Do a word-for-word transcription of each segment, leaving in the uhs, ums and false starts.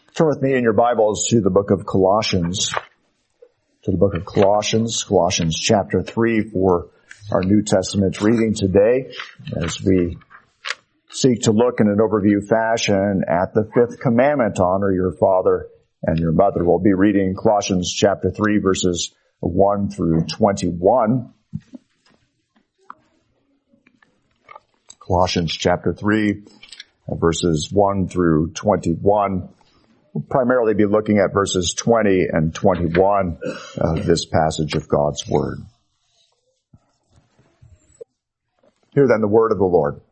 Turn with me in your Bibles to the book of Colossians, to the book of Colossians, Colossians chapter three for our New Testament reading today as we seek to look in an overview fashion at the fifth commandment, honor your father and your mother. We'll be reading Colossians chapter three verses one through twenty-one. Colossians chapter three verses one through twenty-one. We'll primarily be looking at verses twenty and twenty-one of this passage of God's Word. Hear then the word of the Lord.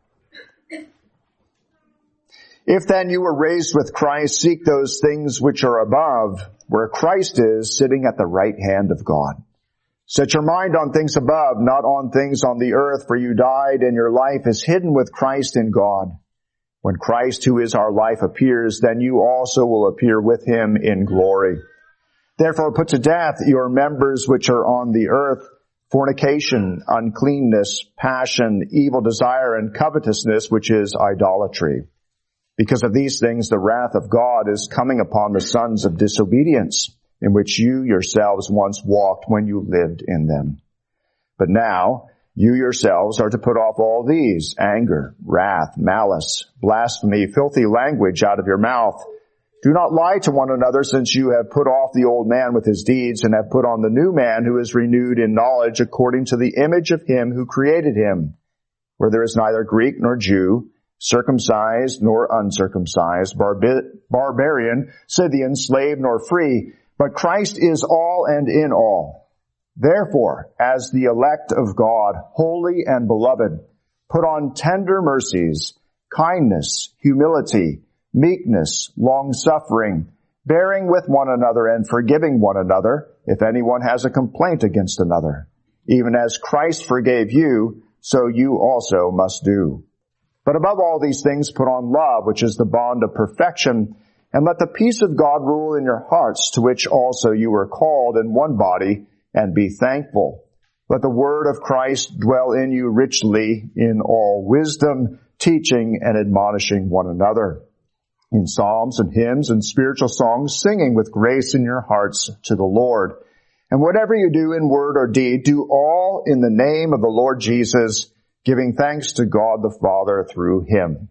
If then you were raised with Christ, seek those things which are above, where Christ is, sitting at the right hand of God. Set your mind on things above, not on things on the earth, for you died, and your life is hidden with Christ in God. When Christ, who is our life, appears, then you also will appear with him in glory. Therefore put to death your members which are on the earth, fornication, uncleanness, passion, evil desire, and covetousness, which is idolatry. Because of these things the wrath of God is coming upon the sons of disobedience, in which you yourselves once walked when you lived in them. But now you yourselves are to put off all these: anger, wrath, malice, blasphemy, filthy language out of your mouth. Do not lie to one another, since you have put off the old man with his deeds and have put on the new man, who is renewed in knowledge according to the image of him who created him, where there is neither Greek nor Jew, circumcised nor uncircumcised, barbi- barbarian, Scythian, slave nor free, but Christ is all and in all. Therefore, as the elect of God, holy and beloved, put on tender mercies, kindness, humility, meekness, long-suffering, bearing with one another and forgiving one another, if anyone has a complaint against another. Even as Christ forgave you, so you also must do. But above all these things, put on love, which is the bond of perfection, and let the peace of God rule in your hearts, to which also you were called in one body, and be thankful. Let the word of Christ dwell in you richly in all wisdom, teaching and admonishing one another in psalms and hymns and spiritual songs, singing with grace in your hearts to the Lord. And whatever you do in word or deed, do all in the name of the Lord Jesus, giving thanks to God the Father through him.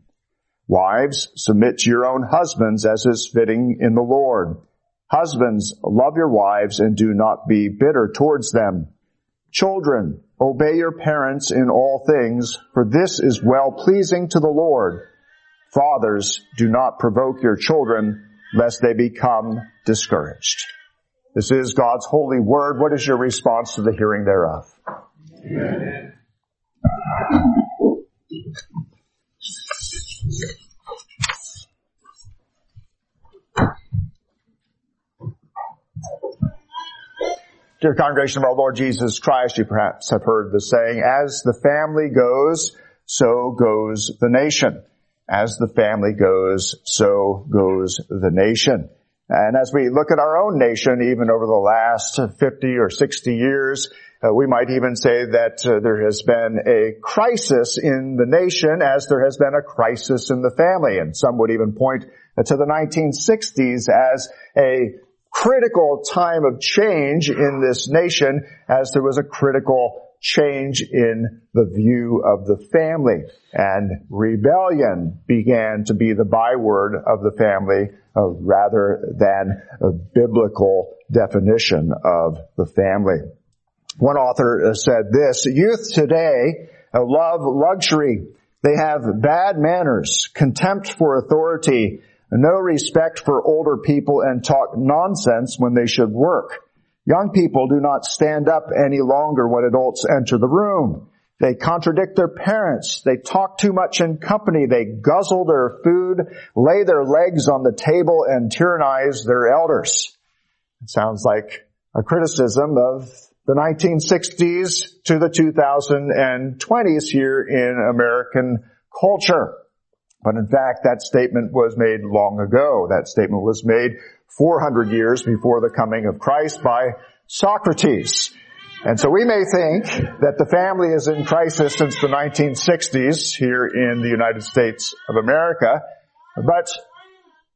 Wives, submit to your own husbands as is fitting in the Lord. Husbands, love your wives and do not be bitter towards them. Children, obey your parents in all things, for this is well-pleasing to the Lord. Fathers, do not provoke your children, lest they become discouraged. This is God's holy word. What is your response to the hearing thereof? Amen. Dear congregation of our Lord Jesus Christ, you perhaps have heard the saying, as the family goes, so goes the nation. As the family goes, so goes the nation. And as we look at our own nation, even over the last fifty or sixty years, uh, we might even say that uh, there has been a crisis in the nation as there has been a crisis in the family. And some would even point uh, to the nineteen sixties as a critical time of change in this nation, as there was a critical change in the view of the family. And rebellion began to be the byword of the family uh, rather than a biblical definition of the family. One author said this: youth today uh, love luxury. They have bad manners, contempt for authority, no respect for older people, and talk nonsense when they should work. Young people do not stand up any longer when adults enter the room. They contradict their parents. They talk too much in company. They guzzle their food, lay their legs on the table, and tyrannize their elders. It sounds like a criticism of the nineteen sixties to the two thousand twenties here in American culture. But in fact, that statement was made long ago. That statement was made four hundred years before the coming of Christ by Socrates. And so we may think that the family is in crisis since the nineteen sixties here in the United States of America, but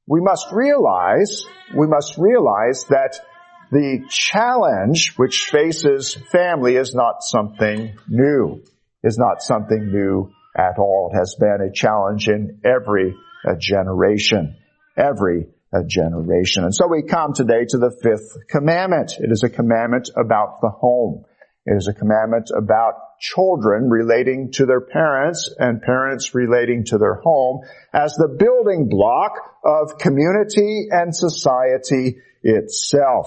we must realize, we must realize that the challenge which faces family is not something new, is not something new at all. It has been a challenge in every uh, generation, every uh, generation. And so we come today to the fifth commandment. It is a commandment about the home. It is a commandment about children relating to their parents and parents relating to their home as the building block of community and society itself.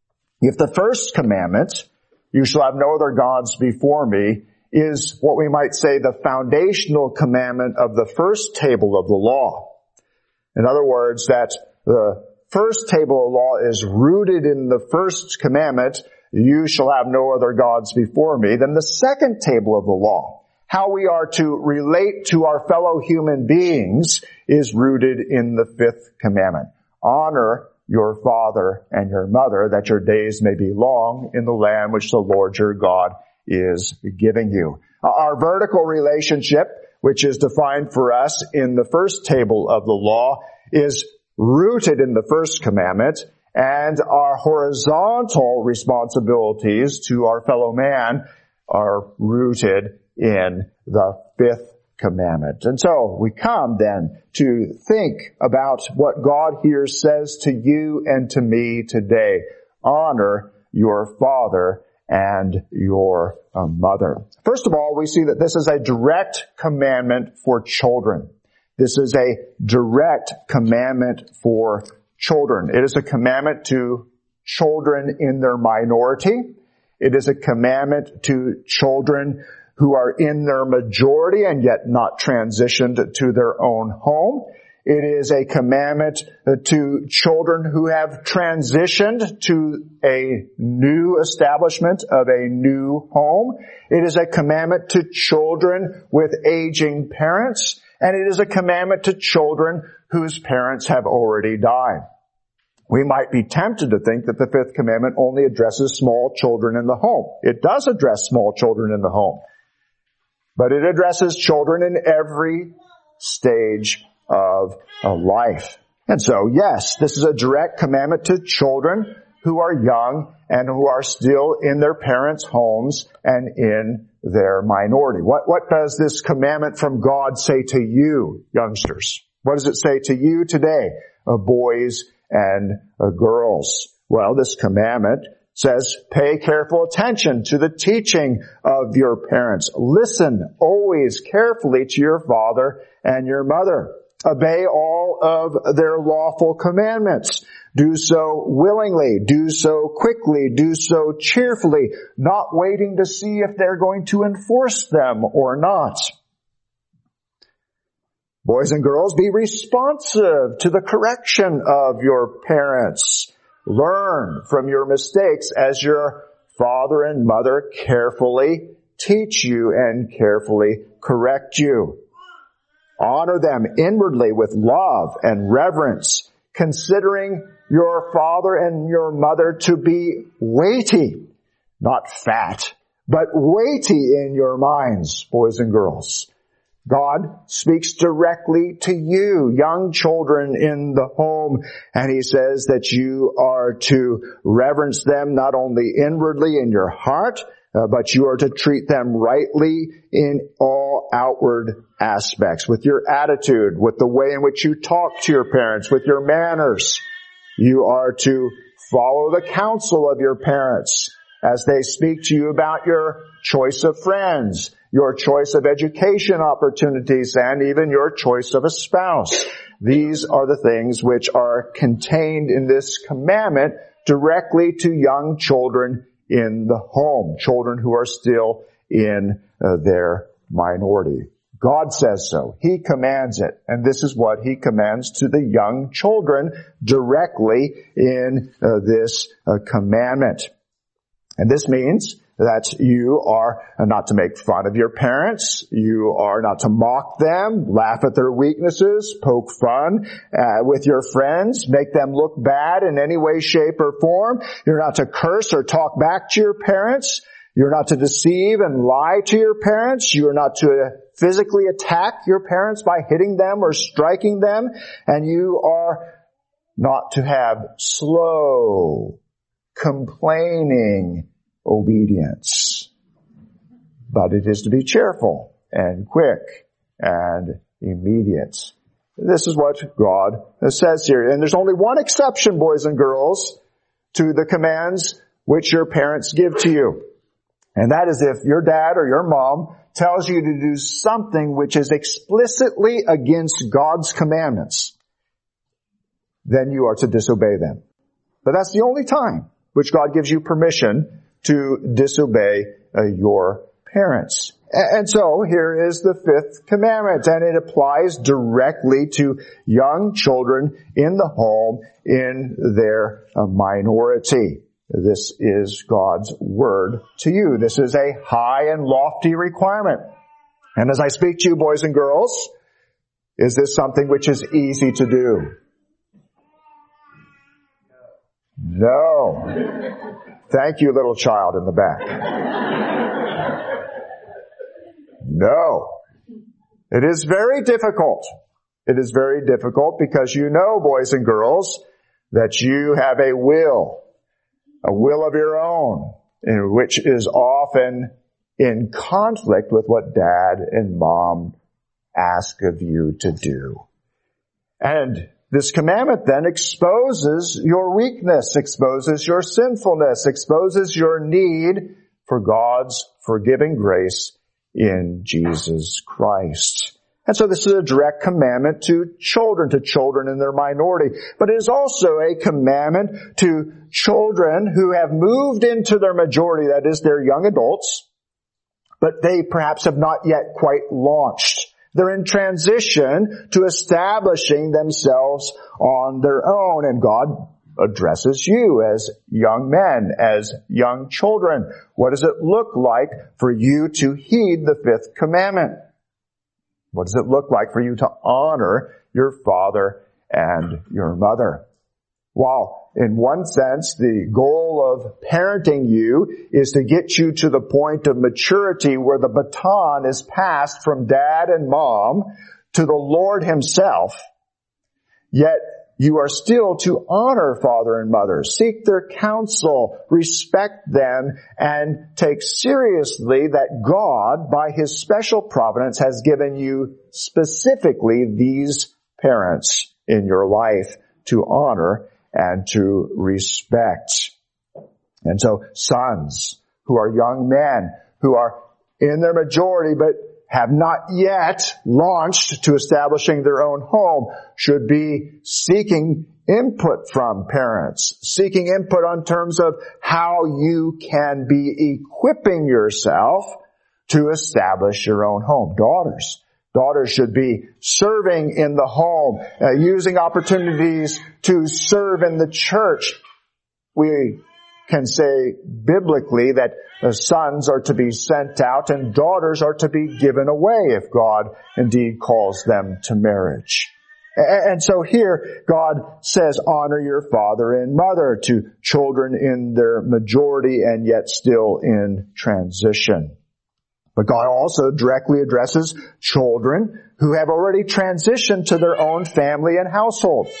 If the first commandment, you shall have no other gods before me, is what we might say the foundational commandment of the first table of the law. In other words, that the first table of the law is rooted in the first commandment, you shall have no other gods before me. Then the second table of the law, how we are to relate to our fellow human beings, is rooted in the fifth commandment. Honor your father and your mother, that your days may be long in the land which the Lord your God is giving you. Our vertical relationship, which is defined for us in the first table of the law, is rooted in the first commandment, and our horizontal responsibilities to our fellow man are rooted in the fifth commandment. And so we come then to think about what God here says to you and to me today. Honor your father and your uh, mother. First of all, we see that this is a direct commandment for children. This is a direct commandment for children. It is a commandment to children in their minority. It is a commandment to children who are in their majority and yet not transitioned to their own home. It is a commandment to children who have transitioned to a new establishment of a new home. It is a commandment to children with aging parents. And it is a commandment to children whose parents have already died. We might be tempted to think that the fifth commandment only addresses small children in the home. It does address small children in the home. But it addresses children in every stage of a life. And so, yes, this is a direct commandment to children who are young and who are still in their parents' homes and in their minority. What, what does this commandment from God say to you, youngsters? What does it say to you today, uh, boys and uh, girls? Well, this commandment says, pay careful attention to the teaching of your parents. Listen always carefully to your father and your mother. Obey all of their lawful commandments. Do so willingly. Do so quickly. Do so cheerfully, not waiting to see if they're going to enforce them or not. Boys and girls, be responsive to the correction of your parents. Learn from your mistakes as your father and mother carefully teach you and carefully correct you. Honor them inwardly with love and reverence, considering your father and your mother to be weighty, not fat, but weighty in your minds, boys and girls. God speaks directly to you, young children in the home, and He says that you are to reverence them not only inwardly in your heart, uh, but you are to treat them rightly in all outward aspects, with your attitude, with the way in which you talk to your parents, with your manners. You are to follow the counsel of your parents as they speak to you about your choice of friends, your choice of education opportunities, and even your choice of a spouse. These are the things which are contained in this commandment directly to young children in the home, children who are still in uh, their minority. God says so. He commands it. And this is what He commands to the young children directly in uh, this uh, commandment. And this means that you are not to make fun of your parents. You are not to mock them, laugh at their weaknesses, poke fun uh, with your friends, make them look bad in any way, shape, or form. You're not to curse or talk back to your parents. You're not to deceive and lie to your parents. You are not to physically attack your parents by hitting them or striking them. And you are not to have slow, complaining obedience, but it is to be cheerful and quick and immediate. This is what God says here. And there's only one exception, boys and girls, to the commands which your parents give to you. And that is if your dad or your mom tells you to do something which is explicitly against God's commandments, then you are to disobey them. But that's the only time which God gives you permission to disobey uh, your parents. And so here is the fifth commandment, and it applies directly to young children in the home in their uh, minority. This is God's word to you. This is a high and lofty requirement. And as I speak to you, boys and girls, is this something which is easy to do? No. Thank you, little child in the back. No. It is very difficult. It is very difficult because you know, boys and girls, that you have a will, a will of your own, which is often in conflict with what dad and mom ask of you to do. And this commandment then exposes your weakness, exposes your sinfulness, exposes your need for God's forgiving grace in Jesus Christ. And so this is a direct commandment to children, to children in their minority. But it is also a commandment to children who have moved into their majority, that is, they're young adults, but they perhaps have not yet quite launched. They're in transition to establishing themselves on their own, and God addresses you as young men, as young children. What does it look like for you to heed the fifth commandment? What does it look like for you to honor your father and your mother? While in one sense, the goal of parenting you is to get you to the point of maturity where the baton is passed from dad and mom to the Lord himself, yet you are still to honor father and mother, seek their counsel, respect them, and take seriously that God, by his special providence, has given you specifically these parents in your life to honor and to respect. And so sons who are young men, who are in their majority but have not yet launched to establishing their own home, should be seeking input from parents, seeking input on terms of how you can be equipping yourself to establish your own home. Daughters. Daughters should be serving in the home, uh, using opportunities to serve in the church. We can say biblically that the sons are to be sent out and daughters are to be given away if God indeed calls them to marriage. And so here God says, honor your father and mother to children in their majority and yet still in transition. But God also directly addresses children who have already transitioned to their own family and household.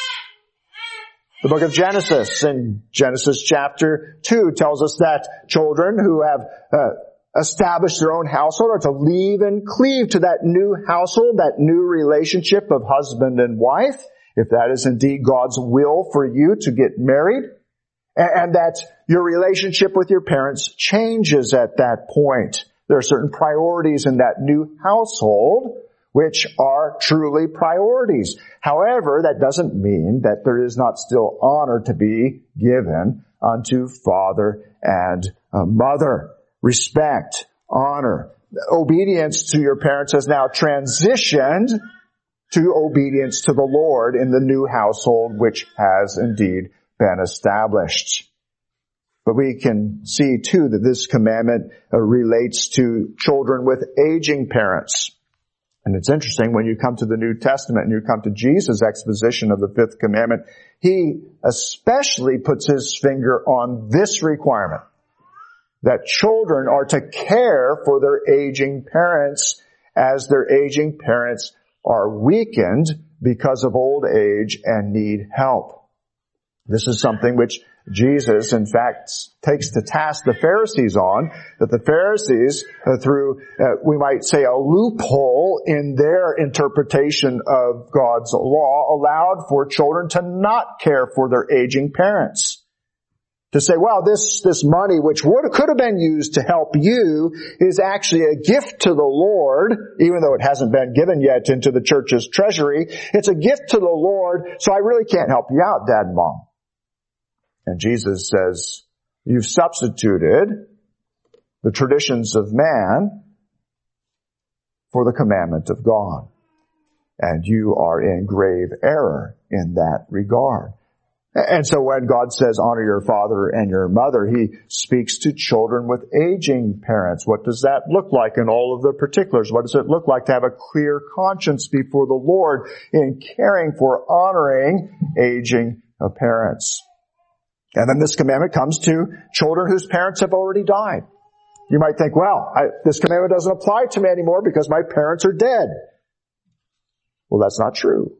The book of Genesis, in Genesis chapter two, tells us that children who have uh, established their own household are to leave and cleave to that new household, that new relationship of husband and wife, if that is indeed God's will for you to get married, and, and that your relationship with your parents changes at that point. There are certain priorities in that new household which are truly priorities. However, that doesn't mean that there is not still honor to be given unto father and mother. Respect, honor. Obedience to your parents has now transitioned to obedience to the Lord in the new household which has indeed been established. But we can see too that this commandment uh, relates to children with aging parents. And it's interesting when you come to the New Testament and you come to Jesus' exposition of the fifth commandment, he especially puts his finger on this requirement, that children are to care for their aging parents as their aging parents are weakened because of old age and need help. This is something which Jesus, in fact, takes to task the Pharisees on, that the Pharisees, uh, through, uh, we might say, a loophole in their interpretation of God's law, allowed for children to not care for their aging parents. To say, well, this, this money, which would, could have been used to help you, is actually a gift to the Lord, even though it hasn't been given yet into the church's treasury. It's a gift to the Lord, so I really can't help you out, Dad and Mom. And Jesus says, you've substituted the traditions of man for the commandment of God. And you are in grave error in that regard. And so when God says, honor your father and your mother, He speaks to children with aging parents. What does that look like in all of the particulars? What does it look like to have a clear conscience before the Lord in caring for, honoring aging parents? And then this commandment comes to children whose parents have already died. You might think, well, I, this commandment doesn't apply to me anymore because my parents are dead. Well, that's not true.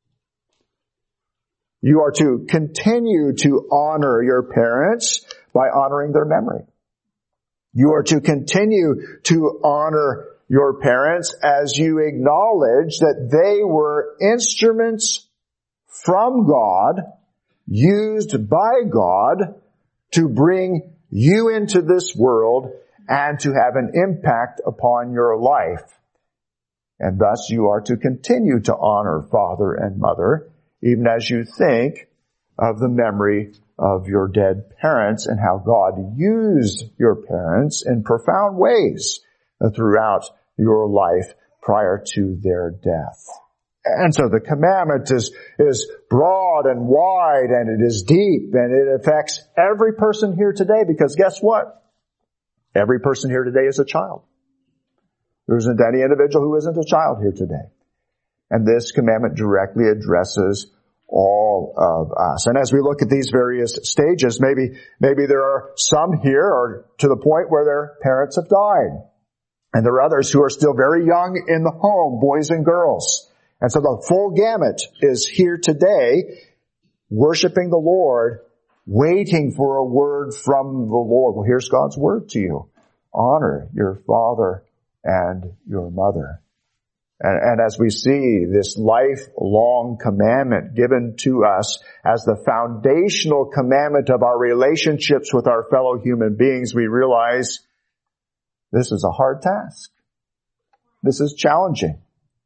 You are to continue to honor your parents by honoring their memory. You are to continue to honor your parents as you acknowledge that they were instruments from God, used by God to bring you into this world and to have an impact upon your life. And thus you are to continue to honor father and mother, even as you think of the memory of your dead parents and how God used your parents in profound ways throughout your life prior to their death. And so the commandment is, is broad and wide, and it is deep, and it affects every person here today, because guess what? Every person here today is a child. There isn't any individual who isn't a child here today. And this commandment directly addresses all of us. And as we look at these various stages, maybe, maybe there are some here or to the point where their parents have died. And there are others who are still very young in the home, boys and girls. And so the full gamut is here today, worshiping the Lord, waiting for a word from the Lord. Well, here's God's word to you. Honor your father and your mother. And, and as we see this lifelong commandment given to us as the foundational commandment of our relationships with our fellow human beings, we realize this is a hard task. This is challenging.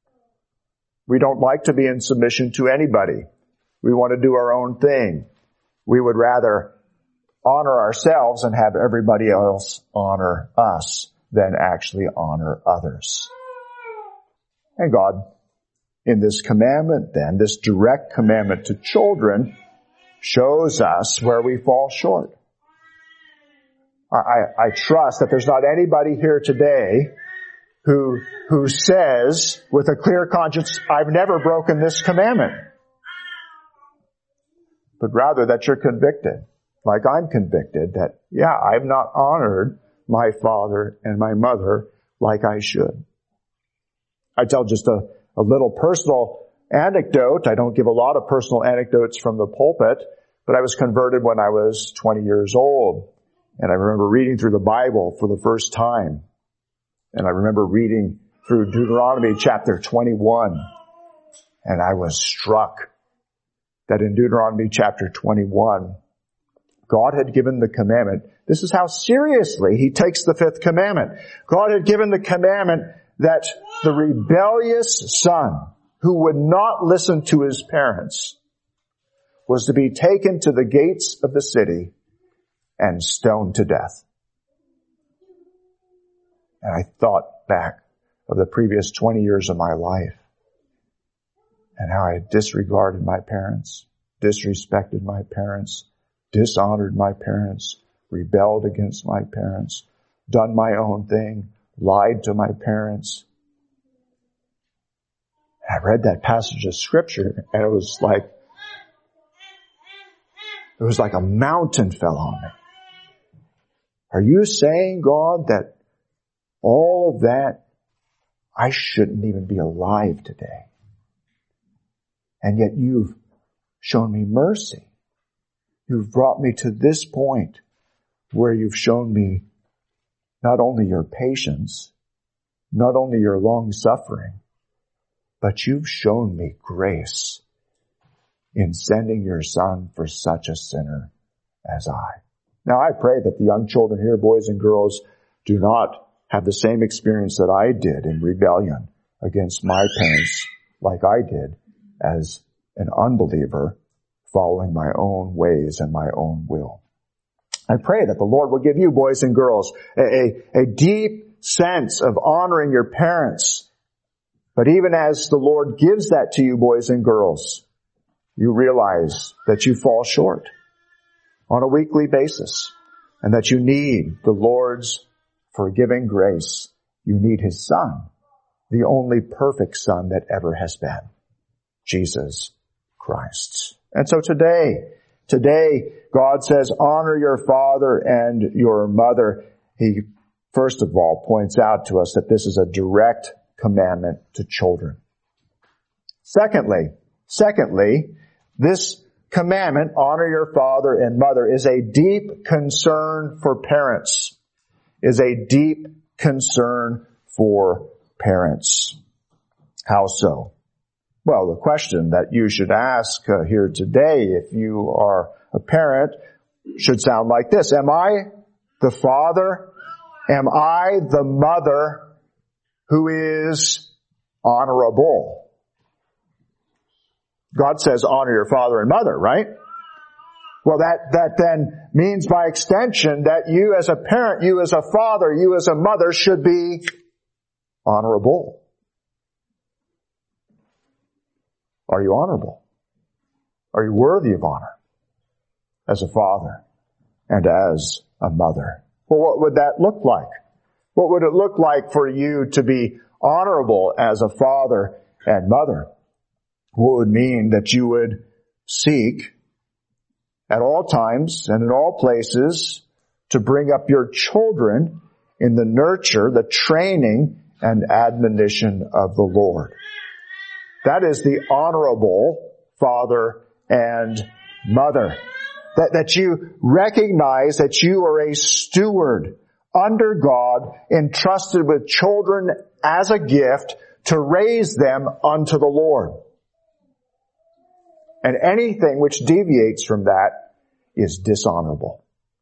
We don't like to be in submission to anybody. We want to do our own thing. We would rather honor ourselves and have everybody else honor us than actually honor others. And God, in this commandment then, this direct commandment to children, shows us where we fall short. I, I, I trust that there's not anybody here today who, who says with a clear conscience, I've never broken this commandment. But rather that you're convicted, like I'm convicted, that, yeah, I've not honored my father and my mother like I should. I tell just a, a little personal anecdote. I don't give a lot of personal anecdotes from the pulpit, but I was converted when I was twenty years old. And I remember reading through the Bible for the first time. And I remember reading through Deuteronomy chapter twenty-one. And I was struck that in Deuteronomy chapter twenty-one, God had given the commandment. This is how seriously He takes the fifth commandment. God had given the commandment that the rebellious son who would not listen to his parents was to be taken to the gates of the city and stoned to death. And I thought back of the previous twenty years of my life and how I had disregarded my parents, disrespected my parents, dishonored my parents, rebelled against my parents, done my own thing, lied to my parents. I read that passage of scripture and it was like, it was like a mountain fell on me. Are you saying, God, that all of that, I shouldn't even be alive today? And yet you've shown me mercy. You've brought me to this point where you've shown me not only your patience, not only your long suffering, but you've shown me grace in sending your Son for such a sinner as I. Now I pray that the young children here, boys and girls, do not have the same experience that I did in rebellion against my parents like I did as an unbeliever following my own ways and my own will. I pray that the Lord will give you, boys and girls, a, a, a deep sense of honoring your parents. But even as the Lord gives that to you, boys and girls, you realize that you fall short on a weekly basis and that you need the Lord's forgiving grace. You need His Son, the only perfect Son that ever has been, Jesus Christ. And so today, today, God says, honor your father and your mother. He, first of all, points out to us that this is a direct commandment to children. Secondly, secondly, this commandment, honor your father and mother, is a deep concern for parents, is a deep concern for parents. How so? Well, the question that you should ask uh, here today, if you are a parent, should sound like this. Am I the father? Am I the mother who is honorable? God says honor your father and mother, right? Well, that, that then means by extension that you as a parent, you as a father, you as a mother should be honorable. Are you honorable? Are you worthy of honor as a father and as a mother? Well, what would that look like? What would it look like for you to be honorable as a father and mother? What would mean that you would seek at all times and in all places to bring up your children in the nurture, the training, and admonition of the Lord. That is the honorable father and mother. That, that you recognize that you are a steward under God, entrusted with children as a gift to raise them unto the Lord. And anything which deviates from that is dishonorable.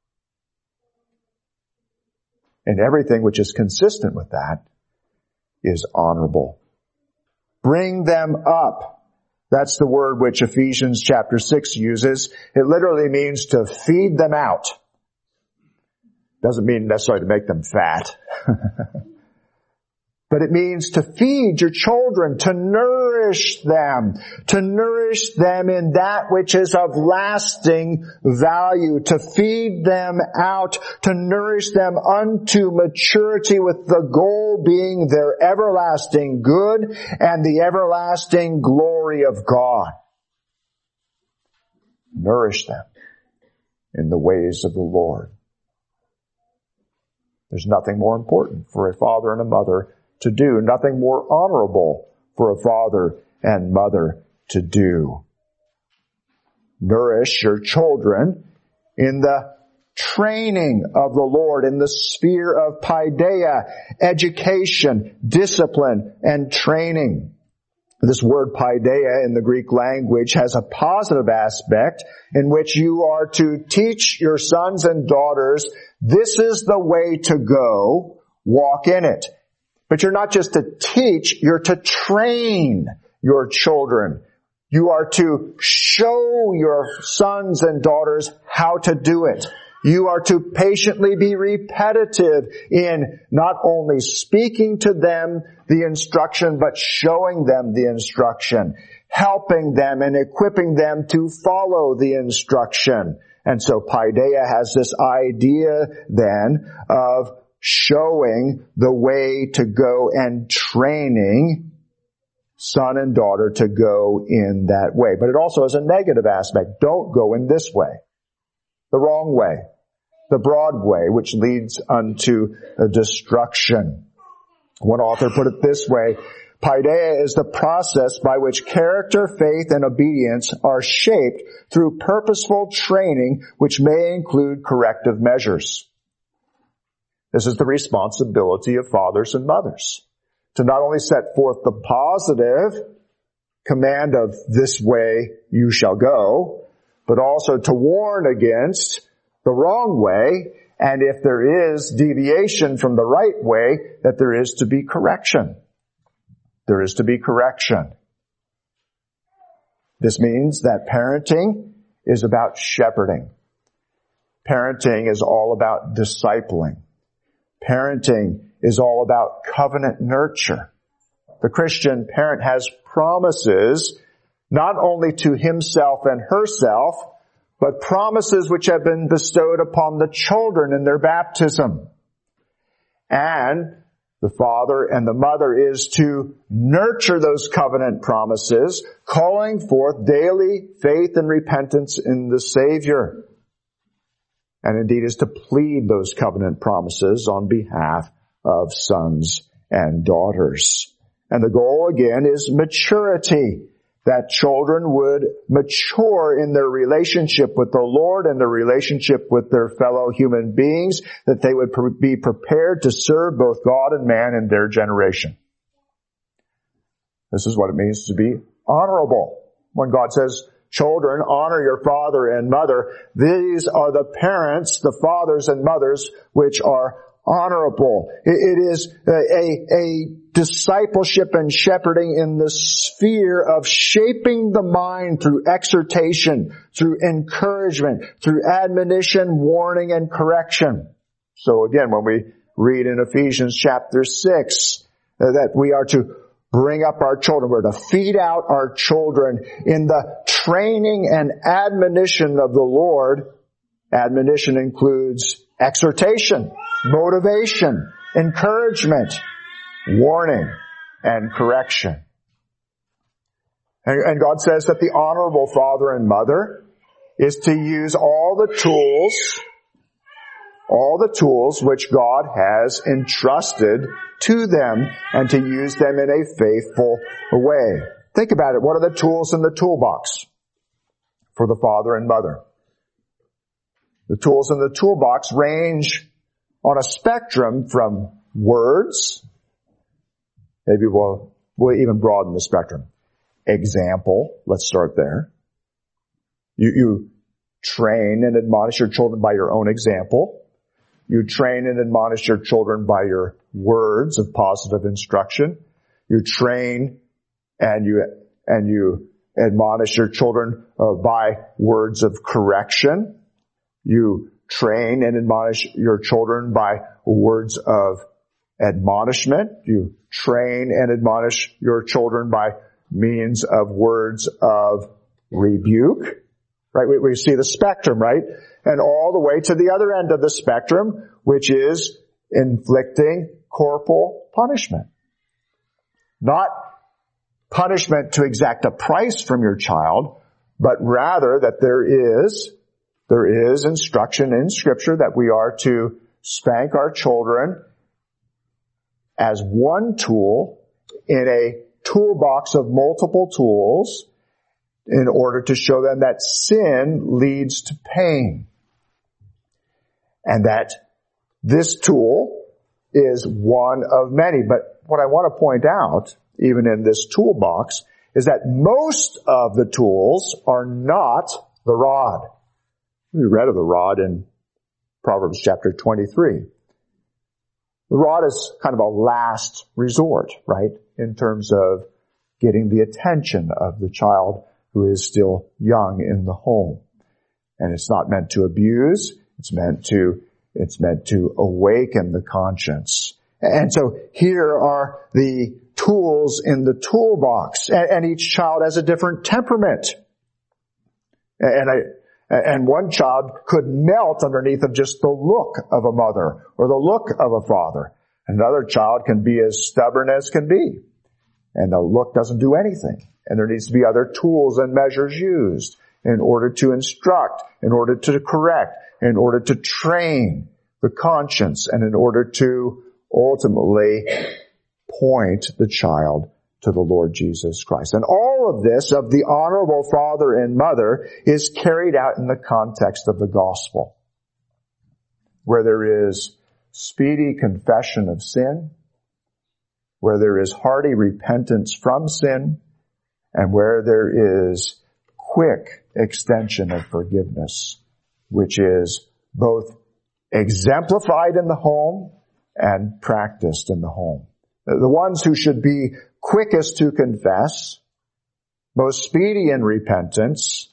And everything which is consistent with that is honorable. Bring them up. That's the word which Ephesians chapter six uses. It literally means to feed them out. Doesn't mean necessarily to make them fat. But it means to feed your children, to nourish them, to nourish them in that which is of lasting value, to feed them out, to nourish them unto maturity, with the goal being their everlasting good and the everlasting glory of God. Nourish them in the ways of the Lord. There's nothing more important for a father and a mother to do, nothing more honorable for a father and mother to do. Nourish your children in the training of the Lord, in the sphere of paideia, education, discipline, and training. This word paideia in the Greek language has a positive aspect in which you are to teach your sons and daughters, this is the way to go, walk in it. But you're not just to teach, you're to train your children. You are to show your sons and daughters how to do it. You are to patiently be repetitive in not only speaking to them the instruction, but showing them the instruction, helping them and equipping them to follow the instruction. And so paideia has this idea then of showing the way to go and training son and daughter to go in that way. But it also has a negative aspect. Don't go in this way, the wrong way, the broad way, which leads unto a destruction. One author put it this way, Paideia is the process by which character, faith, and obedience are shaped through purposeful training, which may include corrective measures. This is the responsibility of fathers and mothers, to not only set forth the positive command of this way you shall go, but also to warn against the wrong way, and if there is deviation from the right way, that there is to be correction. There is to be correction. This means that parenting is about shepherding. Parenting is all about discipling. Parenting is all about covenant nurture. The Christian parent has promises not only to himself and herself, but promises which have been bestowed upon the children in their baptism. And the father and the mother is to nurture those covenant promises, calling forth daily faith and repentance in the Savior. And indeed is to plead those covenant promises on behalf of sons and daughters. And the goal again is maturity, that children would mature in their relationship with the Lord and their relationship with their fellow human beings, that they would be prepared to serve both God and man in their generation. This is what it means to be honorable. When God says, children, honor your father and mother, these are the parents, the fathers and mothers, which are honorable. It is a, a, a discipleship and shepherding in the sphere of shaping the mind through exhortation, through encouragement, through admonition, warning, and correction. So again, when we read in Ephesians chapter six, uh, that we are to bring up our children, we're to feed out our children in the training and admonition of the Lord. Admonition includes exhortation, motivation, encouragement, warning, and correction. And, and God says that the honorable father and mother is to use all the tools, all the tools which God has entrusted to them, and to use them in a faithful way. Think about it. What are the tools in the toolbox for the father and mother? The tools in the toolbox range on a spectrum from words, maybe we'll, we'll even broaden the spectrum. Example, let's start there. You, you train and admonish your children by your own example. You train and admonish your children by your words of positive instruction. You train and you, and you admonish your children uh, by words of correction. You train and admonish your children by words of admonishment. You train and admonish your children by means of words of rebuke. Right? We, we see the spectrum, right? And all the way to the other end of the spectrum, which is inflicting corporal punishment. Not punishment to exact a price from your child, but rather that there is There is instruction in Scripture that we are to spank our children as one tool in a toolbox of multiple tools in order to show them that sin leads to pain. And that this tool is one of many. But what I want to point out, even in this toolbox, is that most of the tools are not the rod. We read of the rod in Proverbs chapter twenty-three. The rod is kind of a last resort, right, in terms of getting the attention of the child who is still young in the home. And it's not meant to abuse. It's meant to, it's meant to awaken the conscience. And so here are the tools in the toolbox. And each child has a different temperament. And I, And one child could melt underneath of just the look of a mother or the look of a father. Another child can be as stubborn as can be. And the look doesn't do anything. And there needs to be other tools and measures used in order to instruct, in order to correct, in order to train the conscience, and in order to ultimately point the child to the Lord Jesus Christ. And all of this of the honorable father and mother is carried out in the context of the gospel, where there is speedy confession of sin, where there is hearty repentance from sin, and where there is quick extension of forgiveness, which is both exemplified in the home and practiced in the home. The ones who should be quickest to confess, most speedy in repentance,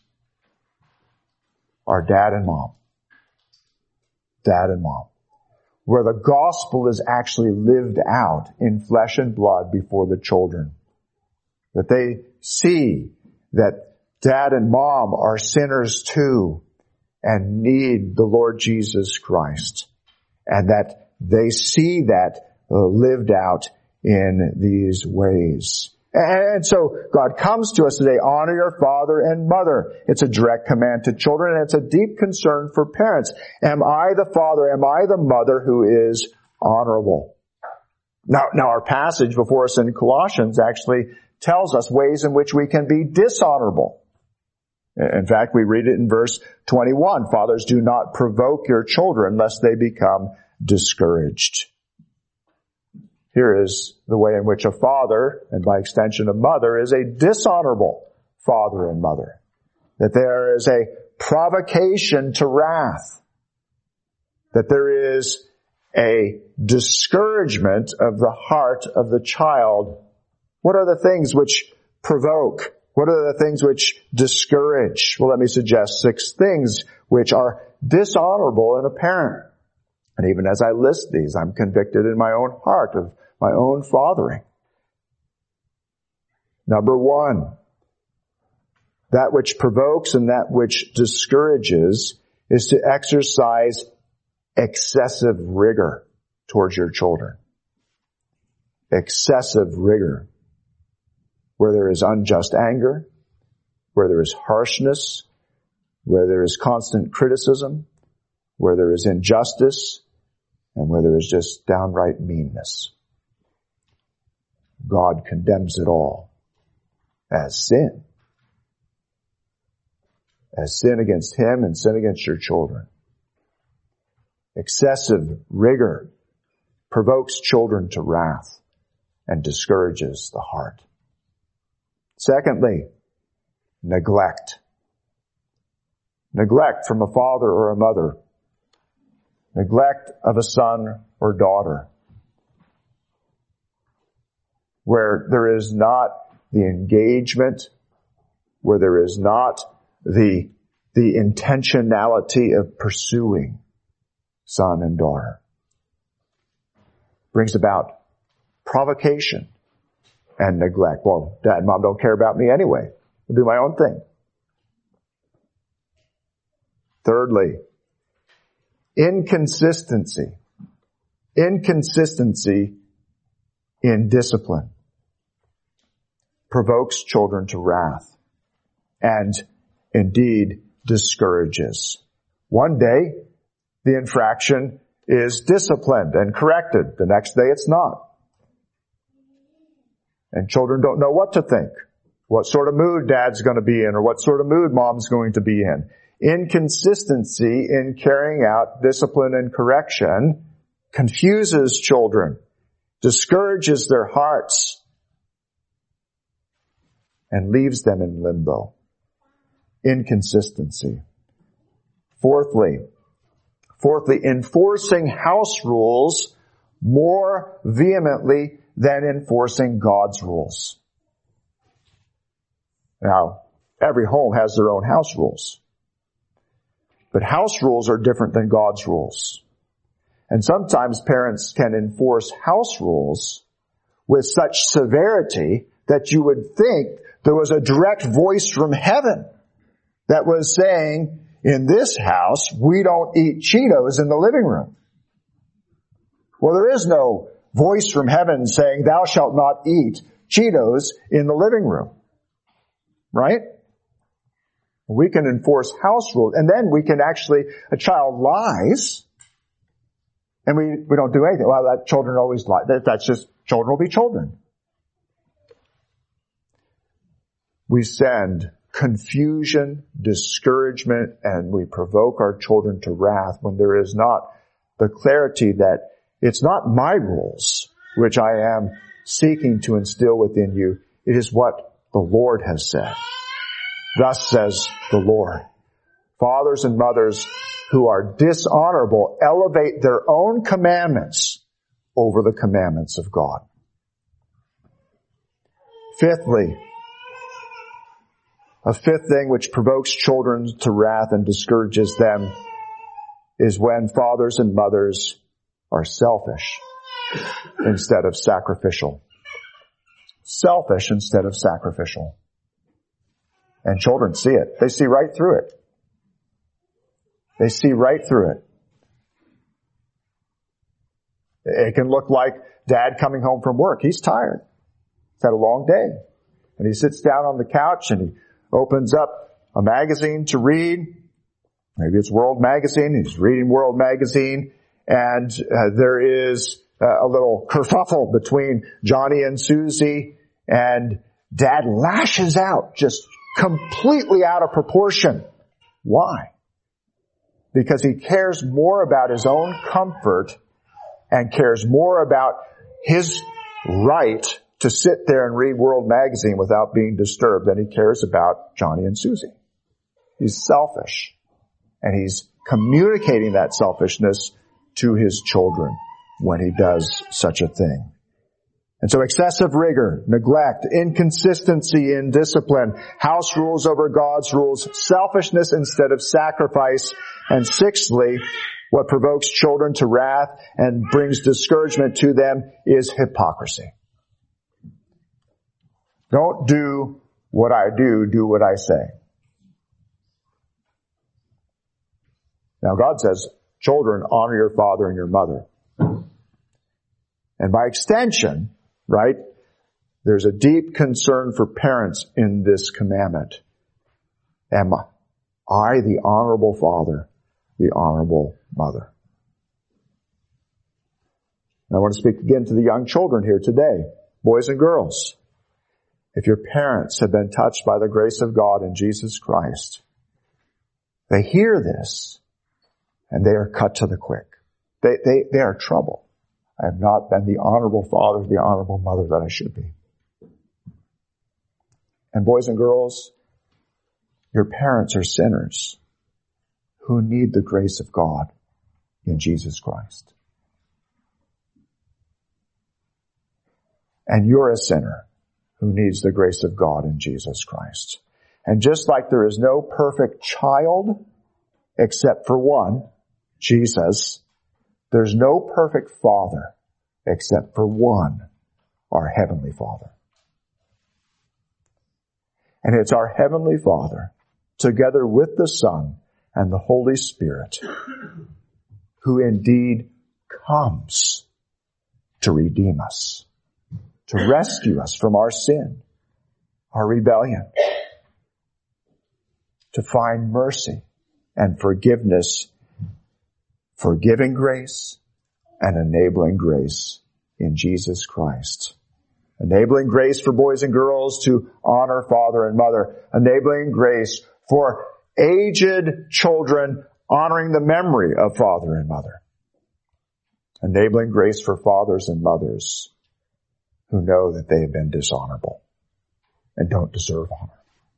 are dad and mom. Dad and mom. Where the gospel is actually lived out in flesh and blood before the children. That they see that dad and mom are sinners too and need the Lord Jesus Christ. And that they see that uh, lived out in these ways. And so God comes to us today, honor your father and mother. It's a direct command to children, and it's a deep concern for parents. Am I the father, am I the mother who is honorable? Now, now our passage before us in Colossians actually tells us ways in which we can be dishonorable. In fact, we read it in verse twenty-one. Fathers, do not provoke your children lest they become discouraged. Here is the way in which a father, and by extension a mother, is a dishonorable father and mother. That there is a provocation to wrath. That there is a discouragement of the heart of the child. What are the things which provoke? What are the things which discourage? Well, let me suggest six things which are dishonorable in a parent. And even as I list these, I'm convicted in my own heart of my own fathering. Number one, that which provokes and that which discourages is to exercise excessive rigor towards your children. Excessive rigor. Where there is unjust anger, where there is harshness, where there is constant criticism, where there is injustice, and where there is just downright meanness. God condemns it all as sin. As sin against Him and sin against your children. Excessive rigor provokes children to wrath and discourages the heart. Secondly, neglect. Neglect from a father or a mother. Neglect of a son or daughter. Where there is not the engagement, where there is not the, the intentionality of pursuing son and daughter. Brings about provocation and neglect. Well, dad and mom don't care about me anyway. I'll do my own thing. Thirdly, inconsistency. Inconsistency in discipline provokes children to wrath and indeed discourages. One day, the infraction is disciplined and corrected. The next day, it's not. And children don't know what to think. What sort of mood dad's going to be in or what sort of mood mom's going to be in. Inconsistency in carrying out discipline and correction confuses children, discourages their hearts, and leaves them in limbo. Inconsistency. Fourthly, fourthly, enforcing house rules more vehemently than enforcing God's rules. Now, every home has their own house rules. But house rules are different than God's rules. And sometimes parents can enforce house rules with such severity that you would think there was a direct voice from heaven that was saying, in this house, we don't eat Cheetos in the living room. Well, there is no voice from heaven saying, thou shalt not eat Cheetos in the living room. Right? We can enforce house rules, and then we can actually, a child lies, and we, we don't do anything. Well, that children always lie. That, that's just, children will be children. we send confusion, discouragement, and we provoke our children to wrath when there is not the clarity that it's not my rules which I am seeking to instill within you. It is what the Lord has said. Thus says the Lord. Fathers and mothers who are dishonorable elevate their own commandments over the commandments of God. Fifthly, a fifth thing which provokes children to wrath and discourages them is when fathers and mothers are selfish instead of sacrificial. Selfish instead of sacrificial. And children see it. They see right through it. They see right through it. It can look like dad coming home from work. He's tired. He's had a long day. And he sits down on the couch and he opens up a magazine to read. Maybe it's World Magazine. He's reading World Magazine. And uh, there is uh, a little kerfuffle between Johnny and Susie. And dad lashes out just completely out of proportion. Why? Because he cares more about his own comfort and cares more about his right to sit there and read World Magazine without being disturbed than he cares about Johnny and Susie. He's selfish. And he's communicating that selfishness to his children when he does such a thing. And so excessive rigor, neglect, inconsistency in discipline, house rules over God's rules, selfishness instead of sacrifice, and sixthly, what provokes children to wrath and brings discouragement to them is hypocrisy. Don't do what I do, do what I say. Now God says, children, honor your father and your mother. And by extension, right, there's a deep concern for parents in this commandment. Am I the honorable father, the honorable mother? And I want to speak again to the young children here today, boys and girls. If your parents have been touched by the grace of God in Jesus Christ, they hear this and they are cut to the quick. They, they, they are troubled. I have not been the honorable father, the honorable mother that I should be. And boys and girls, your parents are sinners who need the grace of God in Jesus Christ. And you're a sinner who needs the grace of God in Jesus Christ. And just like there is no perfect child except for one, Jesus, there's no perfect father except for one, our Heavenly Father. And it's our Heavenly Father, together with the Son and the Holy Spirit, who indeed comes to redeem us, to rescue us from our sin, our rebellion, to find mercy and forgiveness, forgiving grace and enabling grace in Jesus Christ. Enabling grace for boys and girls to honor father and mother. Enabling grace for aged children honoring the memory of father and mother. Enabling grace for fathers and mothers who know that they have been dishonorable and don't deserve honor.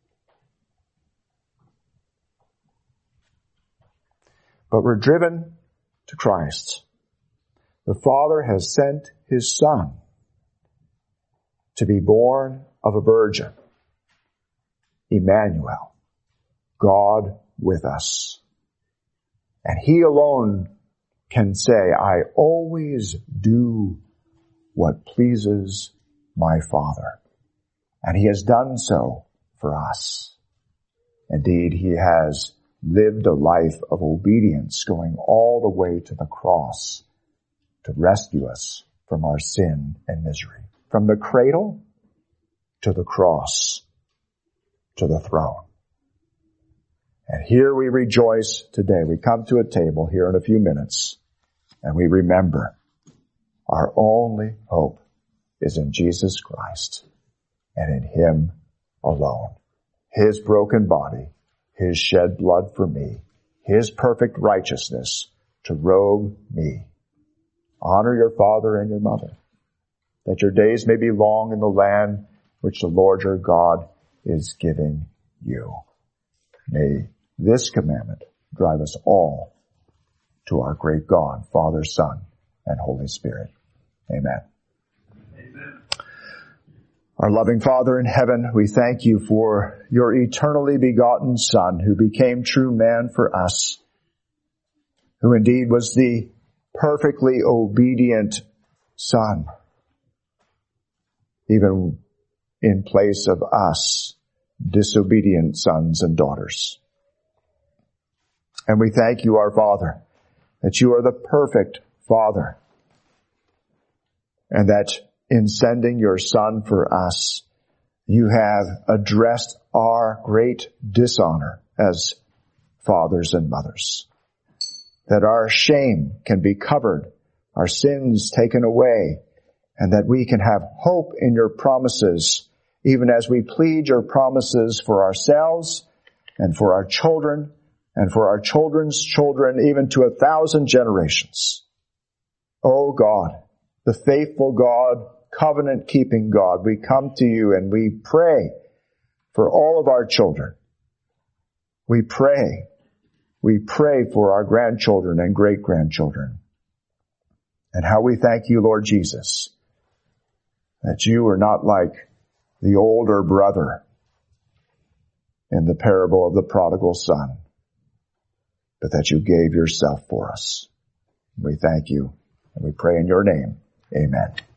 But we're driven to Christ. The Father has sent His Son to be born of a virgin. Emmanuel, God with us. And He alone can say, I always do what pleases my Father. And He has done so for us. Indeed, He has lived a life of obedience going all the way to the cross to rescue us from our sin and misery. From the cradle to the cross to the throne. And here we rejoice today. We come to a table here in a few minutes and we remember our only hope is in Jesus Christ and in Him alone. His broken body, His shed blood for me, His perfect righteousness to robe me. Honor your father and your mother, that your days may be long in the land which the Lord your God is giving you. May this commandment drive us all to our great God, Father, Son, and Holy Spirit. Amen. Amen. Our loving Father in heaven, we thank you for your eternally begotten Son who became true man for us, who indeed was the perfectly obedient Son, even in place of us, disobedient sons and daughters. And we thank you, our Father, that you are the perfect Father, and that in sending your Son for us, you have addressed our great dishonor as fathers and mothers, that our shame can be covered, our sins taken away, and that we can have hope in your promises, even as we plead your promises for ourselves and for our children and for our children's children, even to a thousand generations. O God, the faithful God, covenant-keeping God, we come to you and we pray for all of our children. We pray. We pray for our grandchildren and great-grandchildren. And how we thank you, Lord Jesus, that you are not like the older brother in the parable of the prodigal son, but that you gave yourself for us. We thank you, and we pray in your name. Amen.